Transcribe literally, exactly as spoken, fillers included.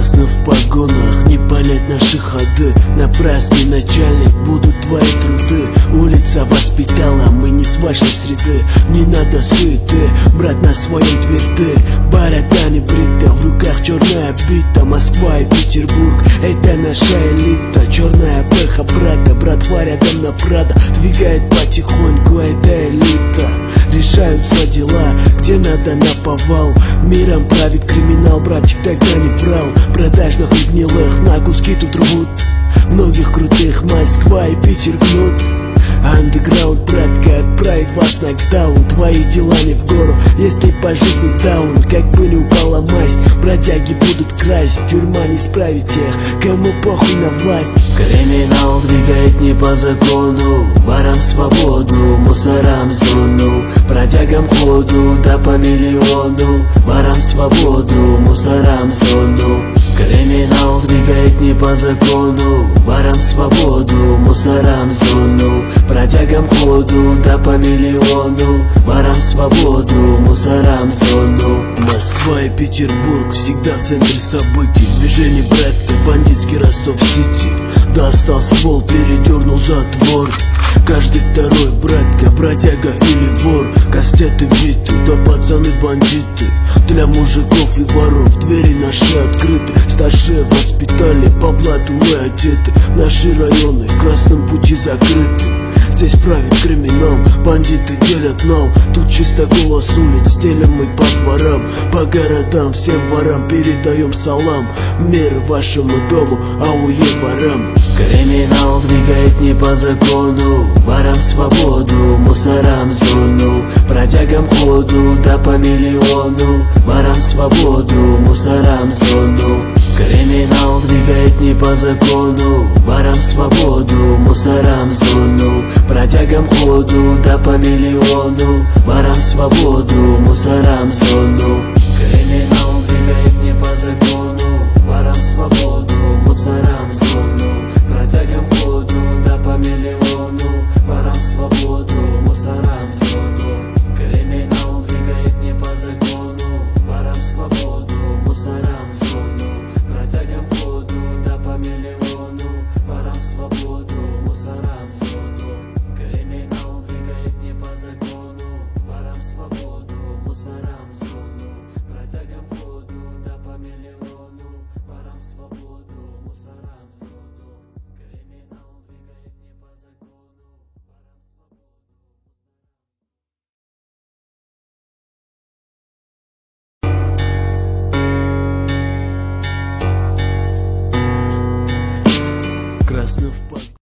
Красно в погонах, не понять наши ходы. Напрасный начальник, будут твои труды. Улица воспитала, мы не с вашей среды. Не надо суеты, брат на своем тверды. Борода не брита, в руках черная бита. Москва и Петербург, это наша элита. Черная пеха брата, братва рядом на Прада. Двигает потихоньку, это элита. Решаются дела, где надо наповал. Миром правит криминал, братик тогда не врал. Продажных и гнилых на куски тут рвут. Многих крутых Москва и Питер гнут. Андеграунд, братка, отправит вас на даун. Твои дела не в гору, если по жизни даун. Как пыль упала масть, бродяги будут красть. Тюрьма не справит тех, кому похуй на власть. Криминал двигает не по закону, ворам свободу, мусорам зону. Бродягам ходу, да по миллиону. Ворам свободу, мусорам зону. Криминал двигает не по закону, ворам свободу, мусорам зону. Бродягам ходу, да по миллиону. Ворам свободу, мусорам зону. Москва и Петербург всегда в центре событий. Движение братка, бандитский Ростов-Сити. Достал ствол, передернул затвор. Каждый второй братка, бродяга или вор. Кастеты биты, да пацаны бандиты. Для мужиков и воров двери наши открыты. Старшие воспитали, по блату мы одеты. Наши районы в красном пути закрыты. Здесь правит криминал, бандиты делят нал. Тут чисто голос улиц, делим мы по дворам. По городам всем ворам передаем салам. Мир вашему дому, ауе ворам. Криминал двигает не по закону, ворам свободу, мусорам зону. Бродягам ходу, да по миллиону. Ворам свободу, мусорам зону. Криминал двигает не по закону, ворам свободу, мусорам зону. Бродягам ходу, да по миллиону. Ворам свободу, мусорам зону. Криминал двигает не по закону, ворам свободу, мусорам зону. Бродягам ходу, да по миллиону. Ворам свободу, мусорам зону. Криминал двигает не по закону, ворам свободу, мусорам зону. Бродягам ходу, да по миллиону. Ворам свободу, мусорам зону. Криминал двигает не по закону, ворам свободу, мусорам зону. Бродягам ходу, да по миллиону. Ворам свободу, мусорам зону. Криминал двигает не по закону, ворам свободу. Красно в погоне.